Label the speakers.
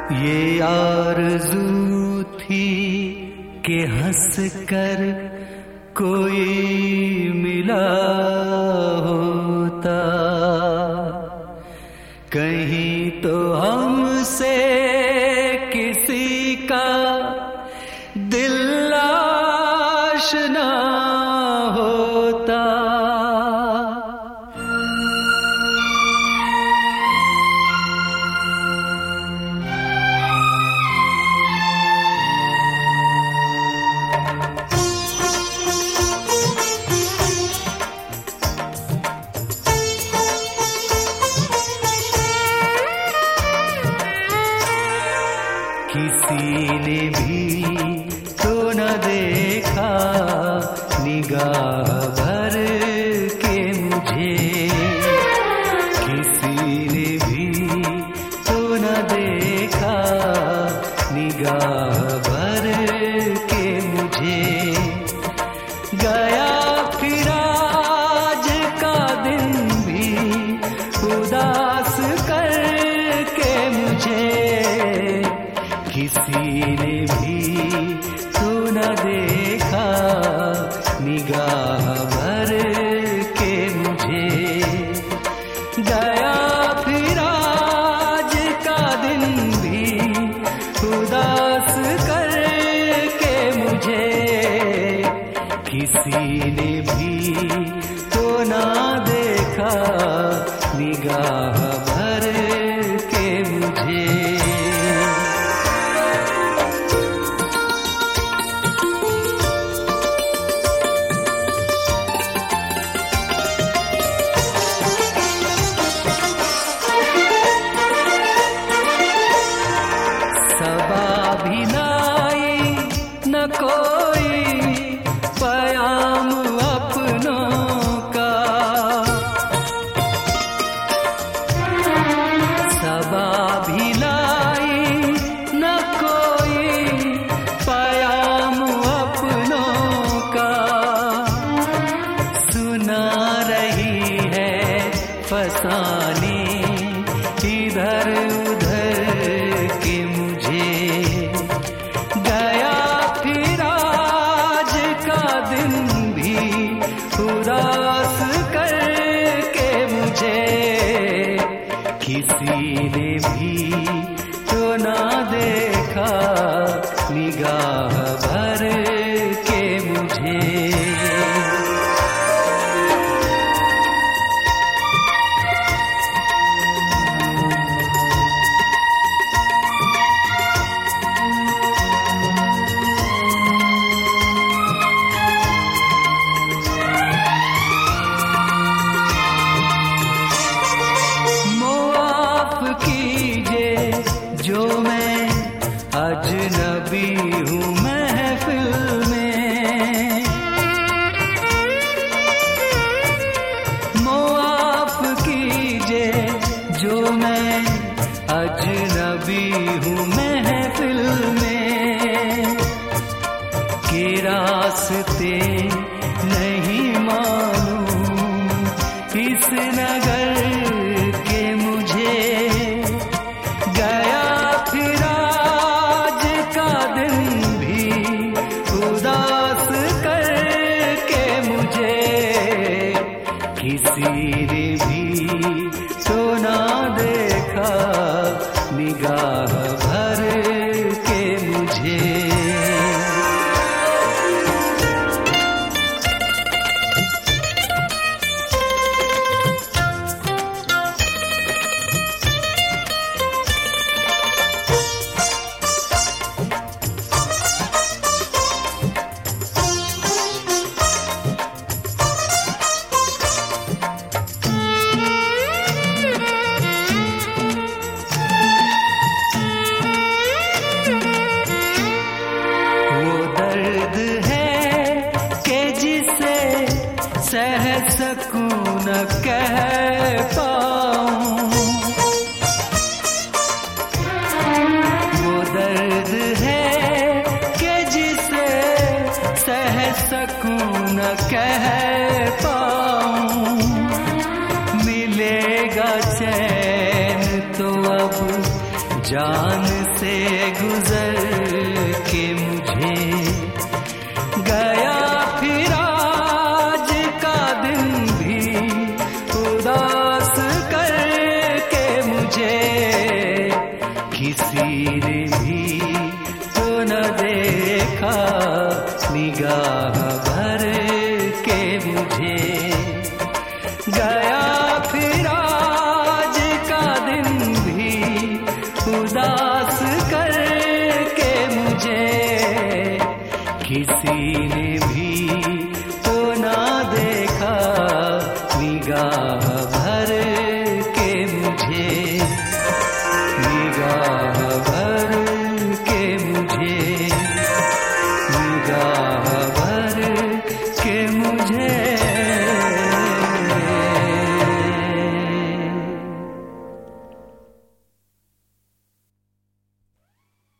Speaker 1: ये आरज़ू थी कि हंस कर कोई मिला होता, कहीं तो हमसे किसी का दिल आशना होता। किसी ने भी तो न देखा निगाह भर के मुझे, किसी ने भी तो न देखा निगाह भर के मुझे। गया फिर आज का दिन भी उदास करके मुझे, किसी ने भी तो न देखा निगाह भर के मुझे। गया फिर आज का दिन भी उदास करके मुझे, किसी ने भी तो न देखा निगाह भर के मुझे। भी लाई न कोई पयाम अपनों का, सबा भी लाई न कोई पयाम अपनों का। सुना रही है फसाने इधर उधर के मुझे। गया फिर आज का दिन भी उदास करके मुझे, किसी ने भी तो ना देखा निगाह भर के मुझे। जो मैं अजनबी हूँ महफिल में, मुआफ कीजिए जो मैं अजनबी हूँ महफिल में। के रास्ते नहीं मालूम इस नगर के मुझे। गया फिर आज का दिन भी उदास करके मुझे, किसी ने भी तो ना देखा निगाह भर के मुझे। जान से गुजर